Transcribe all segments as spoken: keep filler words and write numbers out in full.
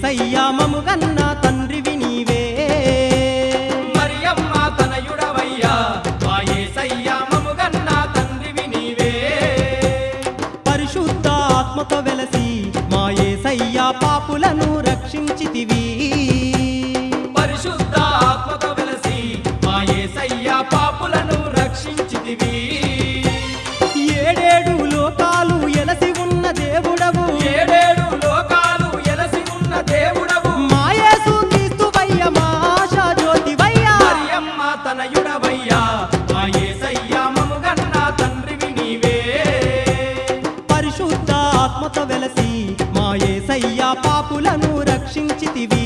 యేసయ్యా మముగన్న తండ్రివి నీవే మరియమ్మ తనయుడవయ్యా మా యేసయ్యా మముగన్న తండ్రివి నీవే పరిశుద్ధ ఆత్మతో వెలసి మా యేసయ్యా పాపులను రక్షించితివి పరిశుద్ధ ఆత్మతో వెలసి మా యేసయ్యా పాపులను రక్షించితివి ఏడేడు లోకాలు ఎలసి ఉన్న దేవుడవు ఏడేడు లోకాలు ఎలసి ఉన్న దేవుడవు మా యేసు క్రీస్తువయ్య మా ఆశా జ్యోతివయ్య మరియమ్మ తనయుడవయ్యా మా యేసయ్యా మముగన్న తండ్రివి నీవే పరిశుద్ధ ఆత్మతో వెలసి మా యేసయ్యా పాపులను రక్షించితివి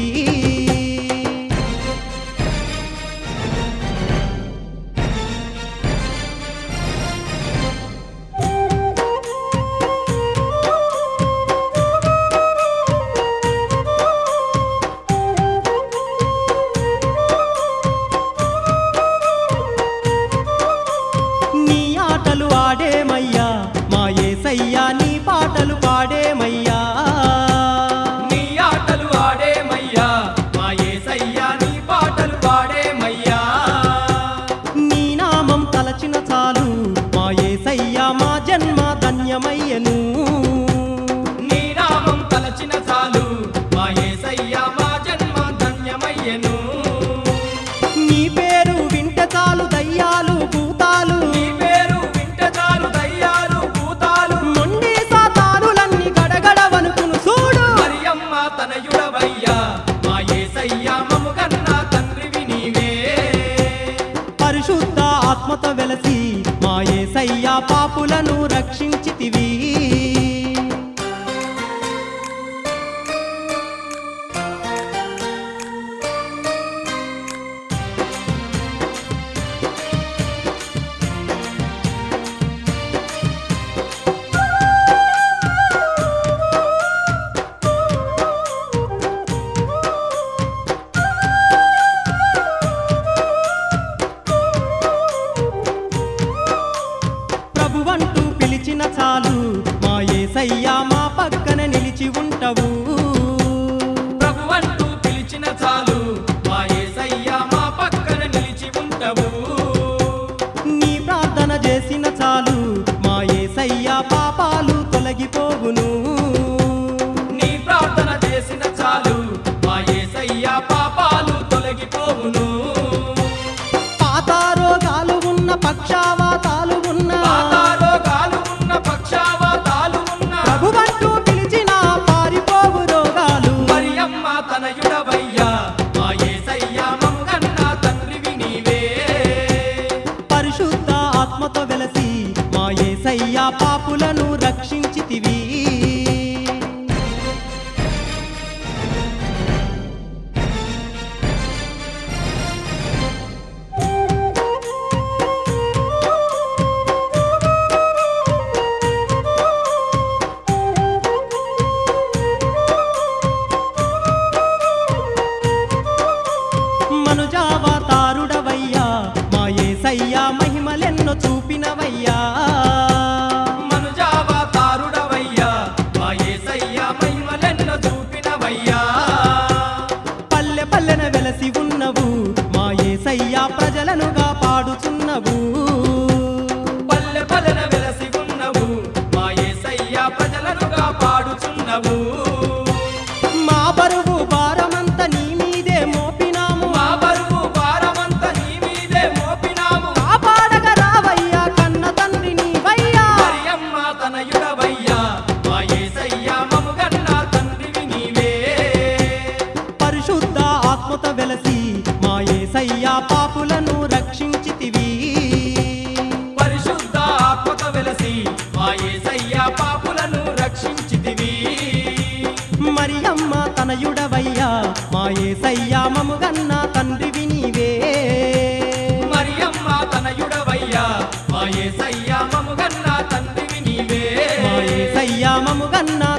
నీ ఆటలు ఆడేమయ్యా మా యేసయ్యా నీ పాటలు పాడేమయ్యా నీ ఆటలు ఆడేమయ్యా మా యేసయ్యా నీ పాటలు పాడేమయ్యా నీ నామం తలచిన చాలు మా యేసయ్యా మా జన్మ ధన్యమయ్యను నీ నామం తలచిన చాలు మా యేసయ్యా మా జన్మ ధన్యమయ్యెను నీ పేరు వింటే చాలు దయ్యాలు భూతాలు నీ పేరు వింటే చాలు దయ్యాలు భూతాలు మొండి సాతానులన్నీ గడగడ వణుకును చూడు మరియమ్మ తనయుడవయ్యా మా యేసయ్యా మముగన్న తండ్రివి నీవే పరిశుద్ధ ఆత్మతో వెలసి మా యేసయ్యా పాపులను రక్షించితివి ప్రభువంటూ పిలిచిన చాలు మా యేసయ్యా మా పక్కన నిలిచి ఉంటావు ప్రభువంటూ పిలిచిన చాలు మా యేసయ్యా మా పక్కన నిలిచి ఉంటావు నీ ప్రార్థన చేసిన చాలు మా యేసయ్యా పాపాలు తొలగిపోవును నీ ప్రార్థన చేసిన చాలు మా యేసయ్యా పాపాలు తొలగిపోవును పాత రోగాలు ఉన్న పక్షవాతాలు ఉన్న పాతాళోకాలు ఉన్న పక్షవాతాలు ఉన్న ప్రభువంటూ పిలిచిన పారిపోవు రోగాలు మరియమ్మ తనయుడవయ్యా మా యేసయ్యా మముగన్న తండ్రివి నీవే పరిశుద్ధ ఆత్మతో వెలసి మా యేసయ్యా పాపులను రక్షించితివి మనుజావతారుడవయ్యా మా యేసయ్యా మహిమలెన్నో చూపినవయ్యా మనుజావతారుడవయ్యా మా యేసయ్యా మహిమలెన్నో చూపినవయ్యా పల్లె పల్లెన వెలసి ఉన్నవు మా యేసయ్యా ప్రజలను కాపాడుచున్నవు పల్లె పల్లెన వెలసి ఉన్నవు మా యేసయ్యా ప్రజలను కాపాడుచున్నవు మా బరువు భారమంత నీ మీదే మోపినాము మా బరువు భారమంతా నీ మీదే మోపినాము కాపాడగ రావయ్యా కన్న తండ్రి నీవయ్యా మరియమ్మ తనయుడవయ్యా మా యేసయ్యా మముగన్న తండ్రివి నీవే పరిశుద్ధ ఆత్మతో వెలసి మా యేసయ్యా పాపులను రక్షించితివి పరిశుద్ధ ఆత్మతో వెలసి మా యేసయ్యా పాపులను రక్షించితివి మరియమ్మ తనయుడవయ్యా మా యేసయ్యా మముగన్న తండ్రివి నీవే మరియమ్మ తనయుడవయ్యా మా యేసయ్యా మముగన్న తండ్రివి నీవే మా యేసయ్యా మముగన్న